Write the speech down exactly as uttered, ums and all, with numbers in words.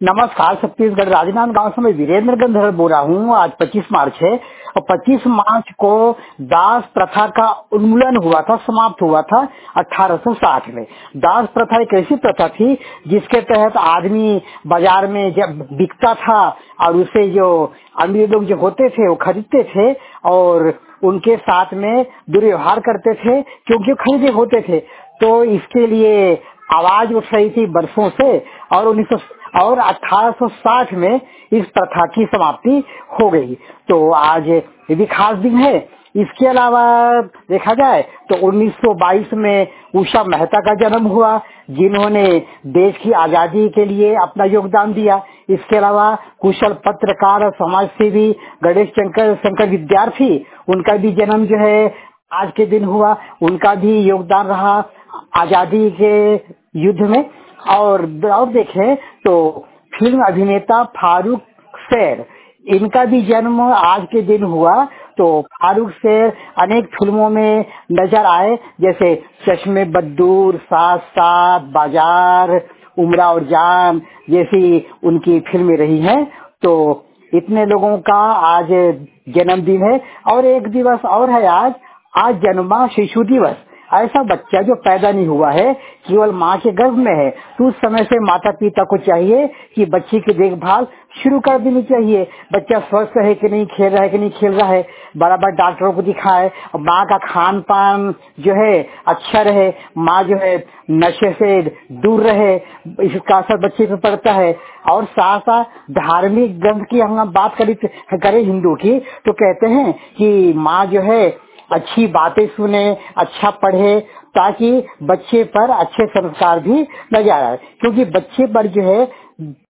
नमस्कार। छत्तीसगढ़ राजनांदगांव से मैं वीरेंद्र गंधर्व बोल रहा हूँ। आज पच्चीस मार्च है और पच्चीस मार्च को दास प्रथा का उन्मूलन हुआ था, समाप्त हुआ था अठारह सौ साठ में। दास प्रथा एक ऐसी प्रथा थी जिसके तहत आदमी बाजार में जब बिकता था और उसे जो अमीर लोग जो होते थे वो खरीदते थे और उनके साथ में दुर्व्यवहार करते थे क्योंकि खरीदे होते थे। तो इसके लिए आवाज उठ रही थी बरसों से और उन्नीस सौ और अठारह सौ साठ में इस प्रथा की समाप्ति हो गई। तो आज ये भी खास दिन है। इसके अलावा देखा जाए तो उन्नीस सौ बाईस में उषा मेहता का जन्म हुआ, जिन्होंने देश की आजादी के लिए अपना योगदान दिया। इसके अलावा कुशल पत्रकार और समाज सेवी गणेश शंकर शंकर विद्यार्थी, उनका भी जन्म जो है आज के दिन हुआ। उनका भी योगदान रहा आजादी के युद्ध में। और और देखें तो फिल्म अभिनेता फारूक शेर, इनका भी जन्म आज के दिन हुआ। तो फारूक शेर अनेक फिल्मों में नजर आए, जैसे चश्मे बद्दूर, साथ साथ, बाजार, उमरा और जान जैसी उनकी फिल्में रही हैं। तो इतने लोगों का आज जन्मदिन है। और एक दिवस और है आज, आज जन्मा शिशु दिवस। ऐसा बच्चा जो पैदा नहीं हुआ है, केवल माँ के गर्भ में है, तो उस समय से माता पिता को चाहिए कि बच्चे की देखभाल शुरू कर देनी चाहिए। बच्चा स्वस्थ है कि नहीं, खेल रहा है कि नहीं खेल रहा है, बराबर डॉक्टरों को दिखाए। माँ का खान पान जो है अच्छा रहे, माँ जो है नशे से दूर रहे, इसका असर बच्चे पे पड़ता है। और साथ साथ धार्मिक ग्रंथ की हम बात करें करें हिंदू की, तो कहते हैं कि माँ जो है अच्छी बातें सुने, अच्छा पढ़े, ताकि बच्चे पर अच्छे संस्कार भी नजर आए। क्योंकि बच्चे पर जो है